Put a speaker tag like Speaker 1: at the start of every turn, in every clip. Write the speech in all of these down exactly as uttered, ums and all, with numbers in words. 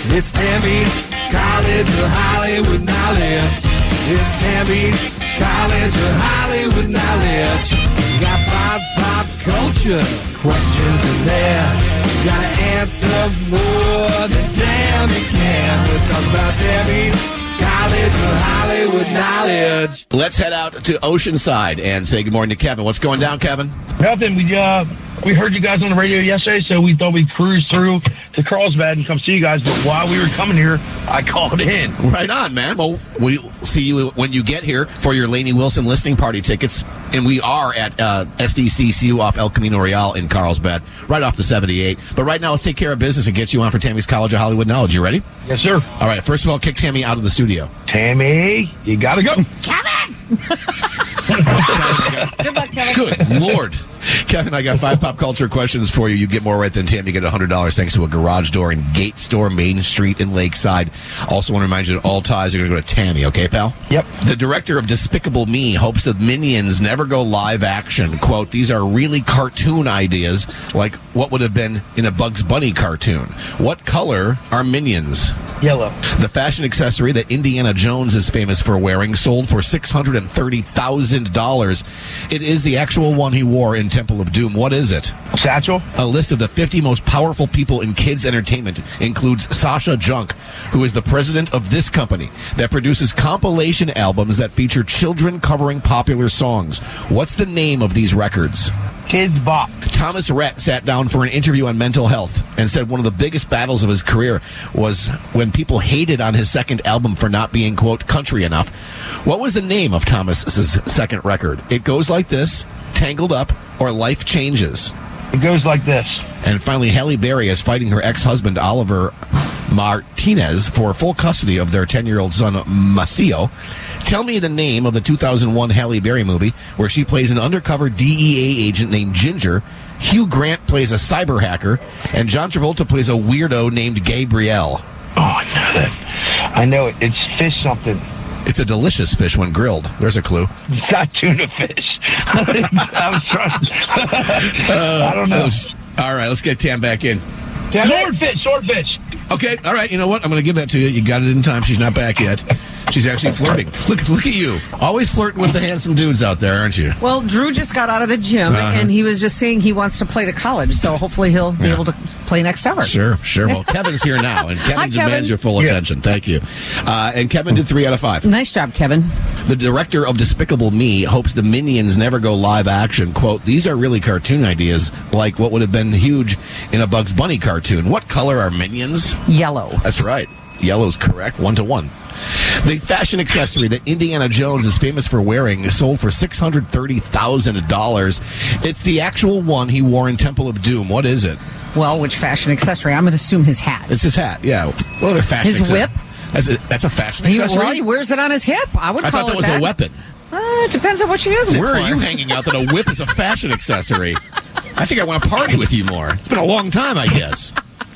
Speaker 1: It's Tammy, College of Hollywood Knowledge. It's Tammy, College of Hollywood Knowledge. You got pop, pop culture questions in there. You gotta answer more than Tammy can. We're talking about Tammy, College of Hollywood Knowledge.
Speaker 2: Let's head out to Oceanside and say good morning to Kevin. What's going down, Kevin?
Speaker 3: Nothing. We uh we heard you guys on the radio yesterday, so we thought we'd cruise through to Carlsbad and come see you guys. But while we were coming here, I called in.
Speaker 2: Right on, man. Well, we'll see you when you get here for your Lainey Wilson listening party tickets. And we are at uh, S D C C U off El Camino Real in Carlsbad, right off the seventy-eight. But right now, let's take care of business and get you on for Tammy's College of Hollywood Knowledge. You ready?
Speaker 3: Yes, sir.
Speaker 2: All right. First of all, kick Tammy out of the studio.
Speaker 3: Tammy, you gotta go.
Speaker 4: Kevin! Good luck, Kevin.
Speaker 2: Good Lord. Kevin, I got five pop culture questions for you. You get more right than Tammy. You get one hundred dollars thanks to a garage door and gate store, Main Street in Lakeside. Also want to remind you that all ties are going to go to Tammy, okay, pal?
Speaker 3: Yep.
Speaker 2: The director of Despicable Me hopes that Minions never go live action. Quote, these are really cartoon ideas, like what would have been in a Bugs Bunny cartoon. What color are Minions?
Speaker 3: Yellow.
Speaker 2: The fashion accessory that Indiana Jones is famous for wearing sold for six hundred thirty thousand dollars. It is the actual one he wore in Temple of Doom. What is it?
Speaker 3: Satchel.
Speaker 2: A list of the fifty most powerful people in kids' entertainment includes Sasha Junk, who is the president of this company that produces compilation albums that feature children covering popular songs. What's the name of these records?
Speaker 3: Kids Bop.
Speaker 2: Thomas Rhett sat down for an interview on mental health and said one of the biggest battles of his career was when people hated on his second album for not being, quote, country enough. What was the name of Thomas's second record? It Goes Like This, Tangled Up, or Life Changes?
Speaker 3: It goes like this.
Speaker 2: And finally, Halle Berry is fighting her ex-husband, Oliver Martinez, for full custody of their ten-year-old son, Maceo. Tell me the name of the two thousand one Halle Berry movie where she plays an undercover D E A agent named Ginger, Hugh Grant plays a cyber hacker, and John Travolta plays a weirdo named Gabrielle.
Speaker 3: Oh, I know that. I know it. It's fish something.
Speaker 2: It's a delicious fish when grilled. There's a clue.
Speaker 3: It's not tuna fish. I was trying. uh, I don't know.
Speaker 2: All right, let's get Tam back in.
Speaker 3: Swordfish, swordfish.
Speaker 2: Okay, all right. You know what? I'm going to give that to you. You got it in time. She's not back yet. She's actually flirting. Look, look at you. Always flirting with the handsome dudes out there, aren't you?
Speaker 4: Well, Drew just got out of the gym, uh-huh. and he was just saying he wants to play the college, so hopefully he'll be yeah. able to play next hour.
Speaker 2: Sure, sure. Well, Kevin's here now, and Kevin
Speaker 4: Hi,
Speaker 2: demands
Speaker 4: Kevin.
Speaker 2: your full
Speaker 3: yeah.
Speaker 2: attention. Thank you. Uh, and Kevin did three out of five.
Speaker 4: Nice job, Kevin.
Speaker 2: The director of Despicable Me hopes the Minions never go live action. Quote, these are really cartoon ideas, like what would have been huge in a Bugs Bunny cartoon. What color are Minions?
Speaker 4: Yellow.
Speaker 2: That's right. Yellow's correct, one to one. The fashion accessory that Indiana Jones is famous for wearing is sold for six hundred thirty thousand dollars. It's the actual one he wore in Temple of Doom. What is it?
Speaker 4: Well, which fashion accessory? I'm going to assume his hat.
Speaker 2: It's his hat, yeah. What other fashion
Speaker 4: His
Speaker 2: accessory?
Speaker 4: whip?
Speaker 2: That's a, that's a fashion
Speaker 4: He,
Speaker 2: accessory?
Speaker 4: well, he wears it on his hip. I would
Speaker 2: I
Speaker 4: call
Speaker 2: thought that
Speaker 4: it
Speaker 2: was
Speaker 4: that.
Speaker 2: a weapon.
Speaker 4: Uh, it depends on what you're using
Speaker 2: Where
Speaker 4: it for.
Speaker 2: are you hanging out that a whip is a fashion accessory? I think I want to party with you more. It's been a long time, I guess.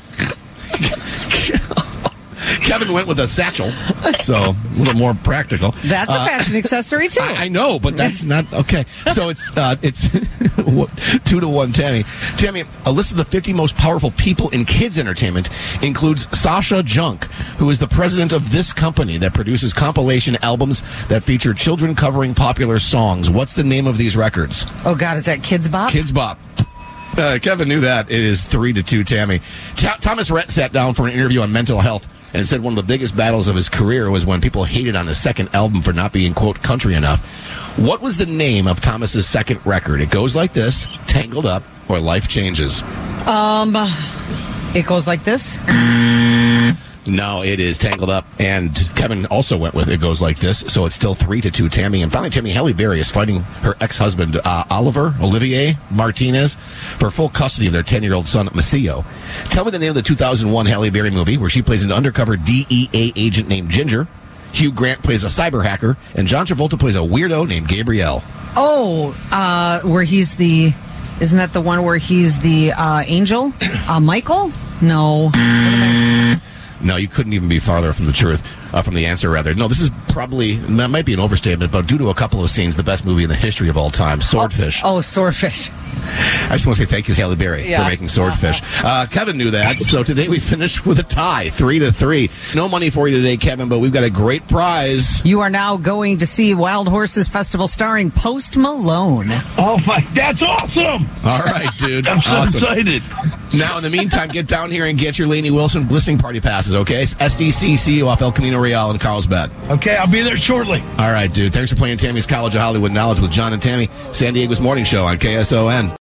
Speaker 2: Kevin went with a satchel, so a little more practical.
Speaker 4: That's a
Speaker 2: uh,
Speaker 4: fashion accessory, too.
Speaker 2: I, I know, but that's not okay. So it's uh, it's two to one, Tammy. Tammy, a list of the fifty most powerful people in kids' entertainment includes Sasha Junk, who is the president of this company that produces compilation albums that feature children covering popular songs. What's the name of these records?
Speaker 4: Oh, God, is that Kids Bop?
Speaker 2: Kids Bop. Uh, Kevin knew that. It is three to two, Tammy. Ta- Thomas Rhett sat down for an interview on mental health and said one of the biggest battles of his career was when people hated on his second album for not being, quote, country enough. What was the name of Thomas's second record? It Goes Like This, Tangled Up, or Life Changes?
Speaker 4: Um, it goes like this.
Speaker 2: No, it is Tangled Up. And Kevin also went with It Goes Like This, so it's still three to two, Tammy. And finally, Tammy, Halle Berry is fighting her ex-husband, uh, Oliver, Olivier Martinez, for full custody of their ten-year-old son, Maceo. Tell me the name of the two thousand one Halle Berry movie where she plays an undercover D E A agent named Ginger, Hugh Grant plays a cyber hacker, and John Travolta plays a weirdo named Gabrielle.
Speaker 4: Oh, uh, where he's the... Isn't that the one where he's the uh, angel? Uh, Michael? No.
Speaker 2: No, you couldn't even be farther from the truth, uh, from the answer, rather. No, this is probably, that might be an overstatement, but due to a couple of scenes, the best movie in the history of all time, Swordfish.
Speaker 4: Oh, oh Swordfish.
Speaker 2: I just want to say thank you, Halle Berry,
Speaker 4: yeah.
Speaker 2: for making Swordfish. Uh, Kevin knew that, so today we finished with a tie, three to three. No money for you today, Kevin, but we've got a great prize.
Speaker 4: You are now going to see Wild Horses Festival starring Post Malone.
Speaker 3: Oh, my, that's awesome.
Speaker 2: All right, dude.
Speaker 3: I'm so
Speaker 2: awesome.
Speaker 3: excited.
Speaker 2: Now, in the meantime, get down here and get your Lainey Wilson listening party passes, okay? S D C C off El Camino Real in Carlsbad.
Speaker 3: Okay, I'll be there shortly.
Speaker 2: All right, dude. Thanks for playing Tammy's College of Hollywood Knowledge with John and Tammy, San Diego's morning show on K S O N.